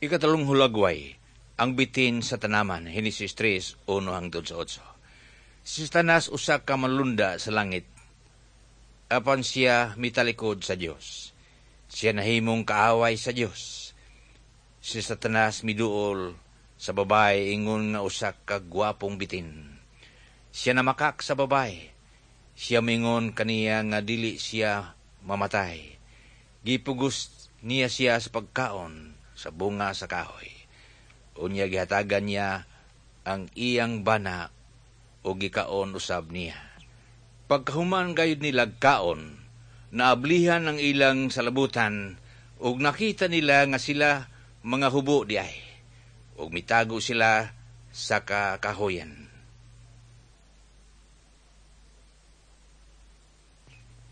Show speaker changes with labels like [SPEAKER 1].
[SPEAKER 1] Ikatalong hulagway, ang bitin sa tanaman, Henesis 3, 1-8. Si Satanas usa ka manlunda sa langit, apan siya mitalikod sa Dios. Siya nahimong kaaway sa Dios. Si Satanas miduol sa babae ingon nga usa ka gwapong bitin. Siya namakak sa babae. Siya mingon kaniya nga dili siya mamatay. Gipugos niya siya sa pagkaon sa bunga sa kahoy. Unya gihatagan niya ang iyang bana o gikaon usab niya. Pagkahuman gayud nila kaon, naablihan ang ilang salabutan ug nakita nila nga sila mga hubo di ay. Ug mitago sila sa kakahoyan.